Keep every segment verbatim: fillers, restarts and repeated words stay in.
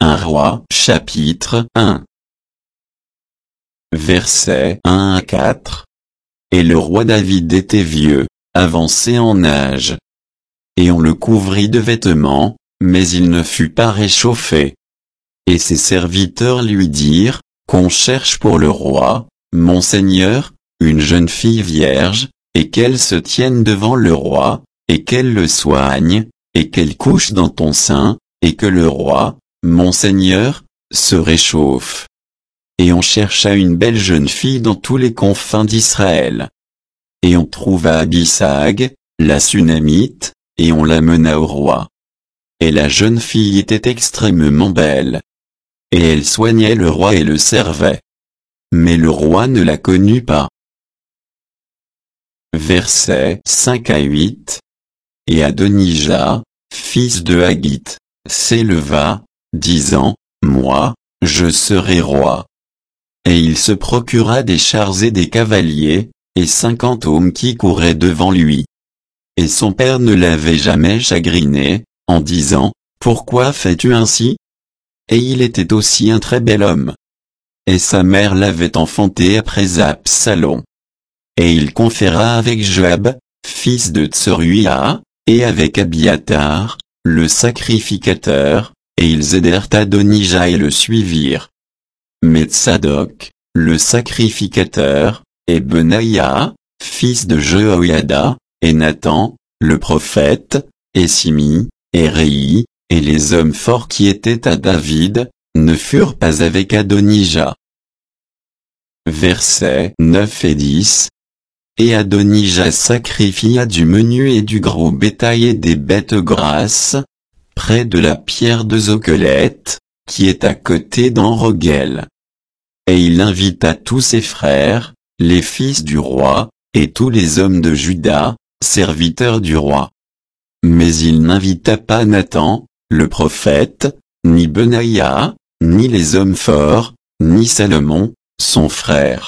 un roi chapitre un. Versets un à quatre. Et le roi David était vieux, avancé en âge. Et on le couvrit de vêtements, mais il ne fut pas réchauffé. Et ses serviteurs lui dirent, qu'on cherche pour le roi, mon seigneur, une jeune fille vierge, et qu'elle se tienne devant le roi, et qu'elle le soigne, et qu'elle couche dans ton sein, et que le roi, mon seigneur, se réchauffe. Et on chercha une belle jeune fille dans tous les confins d'Israël. Et on trouva Abisag, la Sunamite, et on l'amena au roi. Et la jeune fille était extrêmement belle. Et elle soignait le roi et le servait. Mais le roi ne la connut pas. Versets cinq à huit. Et Adonijah, fils de Haggith, s'éleva, disant, moi, je serai roi. Et il se procura des chars et des cavaliers, et cinquante hommes qui couraient devant lui. Et son père ne l'avait jamais chagriné, en disant, pourquoi fais-tu ainsi? Et il était aussi un très bel homme. Et sa mère l'avait enfanté après Absalom. Et il conféra avec Joab, fils de Tseruia, et avec Abiatar, le sacrificateur, et ils aidèrent Adonijah et le suivirent. Mais Tsadok, le sacrificateur, et Benaïa, fils de Jehoiada, et Nathan, le prophète, et Simi, et Réi, et les hommes forts qui étaient à David, ne furent pas avec Adonijah. Versets neuf et dix. Et Adonijah sacrifia du menu et du gros bétail et des bêtes grasses, près de la pierre de Zoquelette, qui est à côté d'Enrogel. Et il invita tous ses frères, les fils du roi, et tous les hommes de Juda, serviteurs du roi. Mais il n'invita pas Nathan, le prophète, ni Benaïa, ni les hommes forts, ni Salomon, son frère.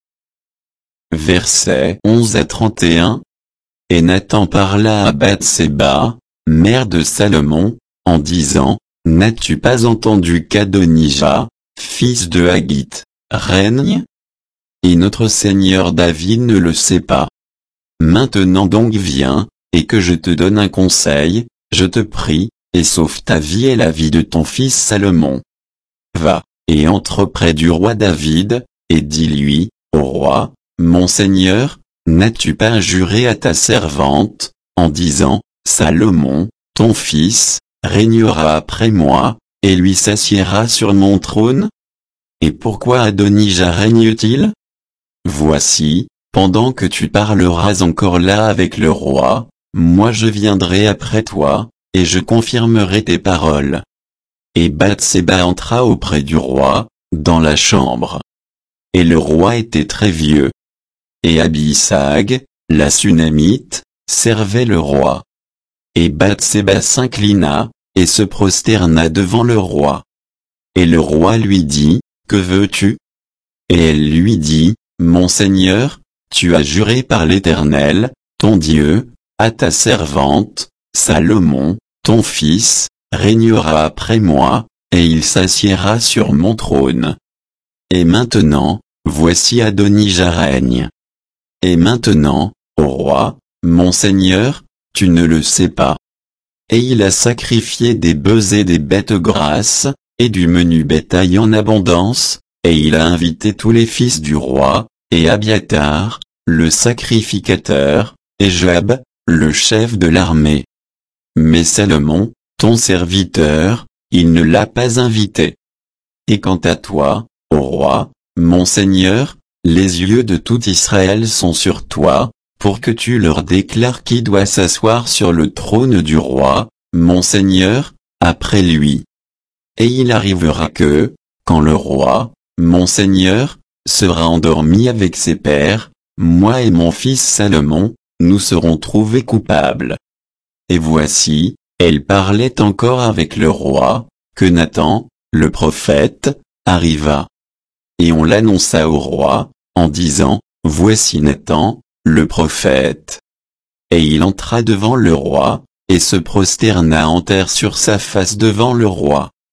Versets onze à trente et un. Et Nathan parla à Bathséba, mère de Salomon, en disant, n'as-tu pas entendu qu'Adonijah, fils de Haggith, règne? Et notre Seigneur David ne le sait pas. Maintenant donc viens, et que je te donne un conseil, je te prie, et sauve ta vie et la vie de ton fils Salomon. Va, et entre près du roi David, et dis-lui, au roi, mon Seigneur, n'as-tu pas juré à ta servante, en disant, Salomon, ton fils, régnera après moi, et lui s'assiera sur mon trône? Et pourquoi Adonijah règne-t-il? Voici, pendant que tu parleras encore là avec le roi, moi je viendrai après toi, et je confirmerai tes paroles. Et Bathséba entra auprès du roi, dans la chambre. Et le roi était très vieux. Et Abisag, la Sunamite, servait le roi. Et Bathséba s'inclina, et se prosterna devant le roi. Et le roi lui dit, que veux-tu? Et elle lui dit, mon Seigneur, tu as juré par l'Éternel, ton Dieu, à ta servante, Salomon, ton fils, régnera après moi, et il s'assiera sur mon trône. Et maintenant, voici Adonijah règne. Et maintenant, ô roi, mon Seigneur, tu ne le sais pas. Et il a sacrifié des bœufs et des bêtes grasses, et du menu bétail en abondance, et il a invité tous les fils du roi, et Abiatar, le sacrificateur, et Joab, le chef de l'armée. Mais Salomon, ton serviteur, il ne l'a pas invité. Et quant à toi, ô roi, mon Seigneur, les yeux de tout Israël sont sur toi, pour que tu leur déclares qui doit s'asseoir sur le trône du roi, mon Seigneur, après lui. Et il arrivera que, quand le roi, mon Seigneur, sera endormi avec ses pères, moi et mon fils Salomon, nous serons trouvés coupables. Et voici, elle parlait encore avec le roi, que Nathan, le prophète, arriva. Et on l'annonça au roi, en disant, voici Nathan, le prophète. Et il entra devant le roi, et se prosterna en terre sur sa face devant le roi.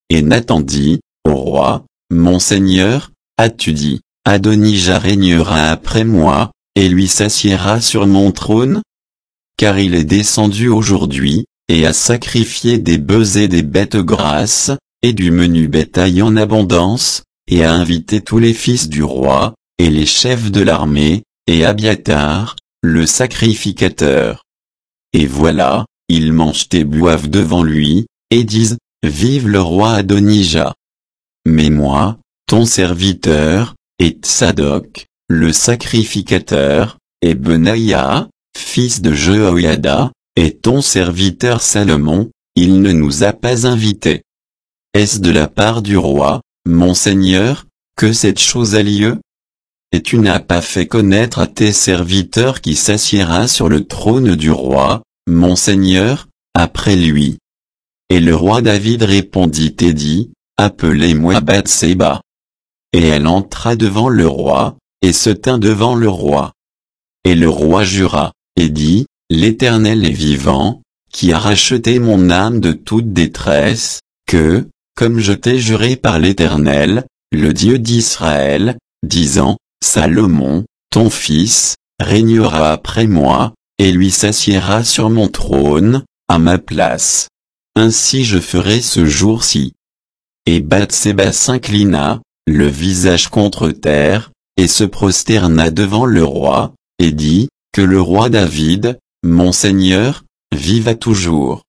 Et Nathan dit, au roi, mon seigneur, as-tu dit, Adonijah régnera après moi, et lui s'assiera sur mon trône? Car il est descendu aujourd'hui, et a sacrifié des bœufs et des bêtes grasses, et du menu bétail en abondance, et a invité tous les fils du roi, et les chefs de l'armée, et Abiathar, le sacrificateur. Et voilà, ils mangent et boivent devant lui, et disent, vive le roi Adonijah. Mais moi, ton serviteur, et Tsadok, le sacrificateur, et Benaïa, fils de Jehoïada, et ton serviteur Salomon, il ne nous a pas invités. Est-ce de la part du roi, mon seigneur, que cette chose a lieu? Et tu n'as pas fait connaître à tes serviteurs qui s'assiera sur le trône du roi, mon seigneur, après lui. Et le roi David répondit et dit, appelez-moi Bathséba. Et elle entra devant le roi, et se tint devant le roi. Et le roi jura, et dit, l'Éternel est vivant, qui a racheté mon âme de toute détresse, que, comme je t'ai juré par l'Éternel, le Dieu d'Israël, disant, Salomon, ton fils, régnera après moi, et lui s'assiera sur mon trône, à ma place. Ainsi je ferai ce jour-ci. Et Bathséba s'inclina, le visage contre terre, et se prosterna devant le roi, et dit, que le roi David, mon seigneur, vive à toujours.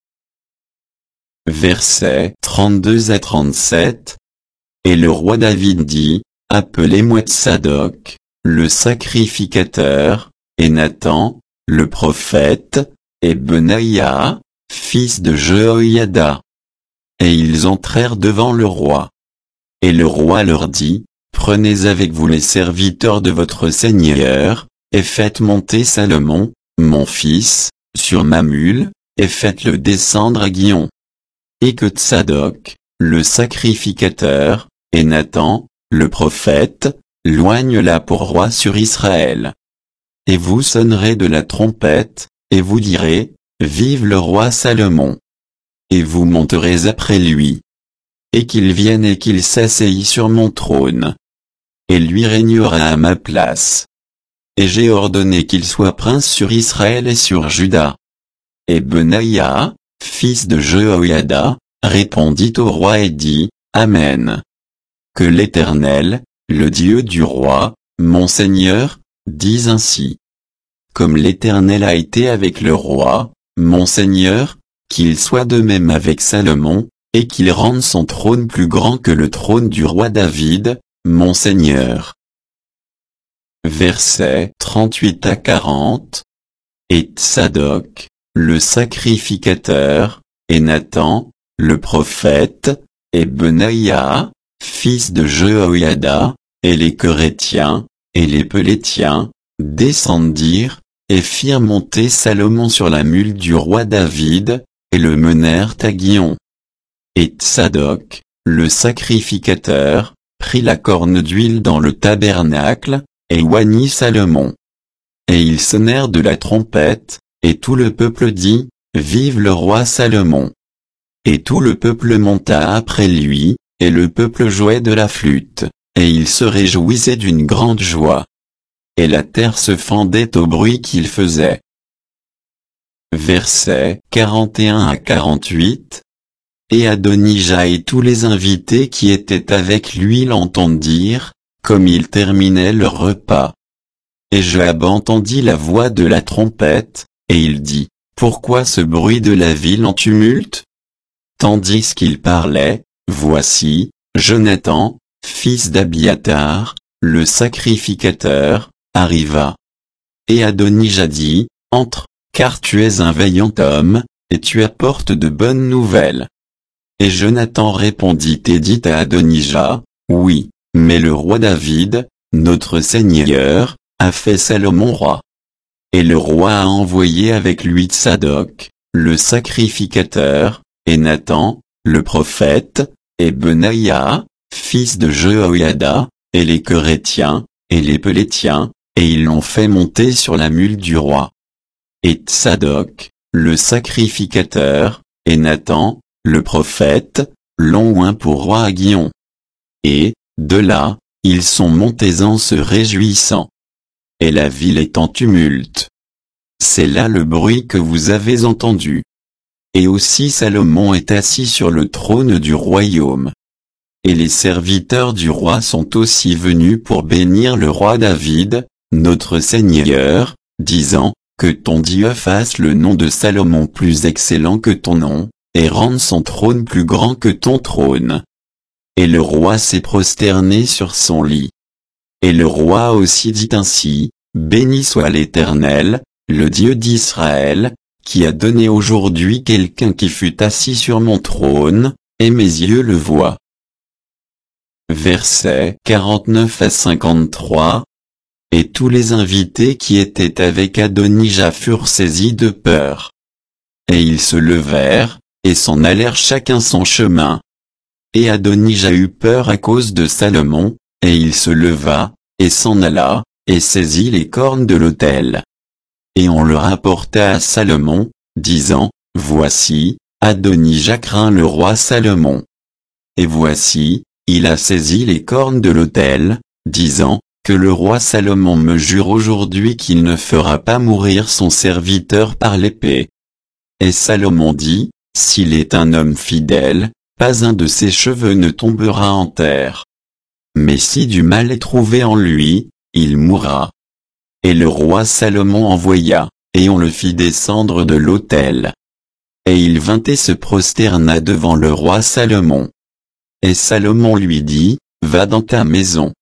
Versets trente-deux à trente-sept. Et le roi David dit, appelez-moi Tsadok, le sacrificateur, et Nathan, le prophète, et Benaïa, fils de Jehoïada. Et ils entrèrent devant le roi. Et le roi leur dit, prenez avec vous les serviteurs de votre seigneur, et faites monter Salomon, mon fils, sur ma mule, et faites-le descendre à Guion. Et que Tsadok, le sacrificateur, et Nathan, le prophète, loignent-la pour roi sur Israël. Et vous sonnerez de la trompette, et vous direz, vive le roi Salomon. Et vous monterez après lui. Et qu'il vienne et qu'il s'asseye sur mon trône. Et lui régnera à ma place. Et j'ai ordonné qu'il soit prince sur Israël et sur Juda. Et Benaïa, fils de Jehoïada, répondit au roi et dit, Amen. Que l'Éternel, le Dieu du roi, mon Seigneur, dise ainsi. Comme l'Éternel a été avec le roi, mon Seigneur, qu'il soit de même avec Salomon, et qu'il rende son trône plus grand que le trône du roi David, mon Seigneur. Versets trente-huit à quarante. Et Tsadok, le sacrificateur, et Nathan, le prophète, et Benaïa, fils de Jehoïada, et les Kerétiens, et les Pelétiens, descendirent, et firent monter Salomon sur la mule du roi David, et le menèrent à Guion. Et Tsadok, le sacrificateur, prit la corne d'huile dans le tabernacle, et oignit Salomon. Et ils sonnèrent de la trompette, et tout le peuple dit, vive le roi Salomon. Et tout le peuple monta après lui, et le peuple jouait de la flûte, et il se réjouissait d'une grande joie. Et la terre se fendait au bruit qu'il faisait. Versets quarante et un à quarante-huit. Et Adonijah et tous les invités qui étaient avec lui l'entendirent, comme ils terminaient leur repas. Et Joab entendit la voix de la trompette, et il dit, pourquoi ce bruit de la ville en tumulte? Tandis qu'il parlait, voici, Jonathan, fils d'Abiathar, le sacrificateur, arriva. Et Adonijah dit, entre, car tu es un vaillant homme, et tu apportes de bonnes nouvelles. Et Jonathan répondit et dit à Adonijah, oui, mais le roi David, notre Seigneur, a fait Salomon roi. Et le roi a envoyé avec lui Tsadok, le sacrificateur, et Nathan, le prophète, et Benaïa, fils de Jehoïada, et les Kerétiens, et les Pelétiens, et ils l'ont fait monter sur la mule du roi. Et Tsadok, le sacrificateur, et Nathan, le prophète, l'ont oint pour roi à Guion. Et, de là, ils sont montés en se réjouissant. Et la ville est en tumulte. C'est là le bruit que vous avez entendu. Et aussi Salomon est assis sur le trône du royaume. Et les serviteurs du roi sont aussi venus pour bénir le roi David, notre Seigneur, disant, que ton Dieu fasse le nom de Salomon plus excellent que ton nom, et rende son trône plus grand que ton trône. Et le roi s'est prosterné sur son lit. Et le roi aussi dit ainsi, béni soit l'Éternel, le Dieu d'Israël, qui a donné aujourd'hui quelqu'un qui fut assis sur mon trône, et mes yeux le voient. Versets quarante-neuf à cinquante-trois. Et tous les invités qui étaient avec Adonijah furent saisis de peur. Et ils se levèrent, et s'en allèrent chacun son chemin. Et Adonijah eut peur à cause de Salomon, et il se leva, et s'en alla, et saisit les cornes de l'autel. Et on le rapporta à Salomon, disant, voici, Adonijah craint le roi Salomon. Et voici, il a saisi les cornes de l'autel, disant, que le roi Salomon me jure aujourd'hui qu'il ne fera pas mourir son serviteur par l'épée. Et Salomon dit, s'il est un homme fidèle, pas un de ses cheveux ne tombera en terre. Mais si du mal est trouvé en lui, il mourra. Et le roi Salomon envoya, et on le fit descendre de l'autel. Et il vint et se prosterna devant le roi Salomon. Et Salomon lui dit, va dans ta maison.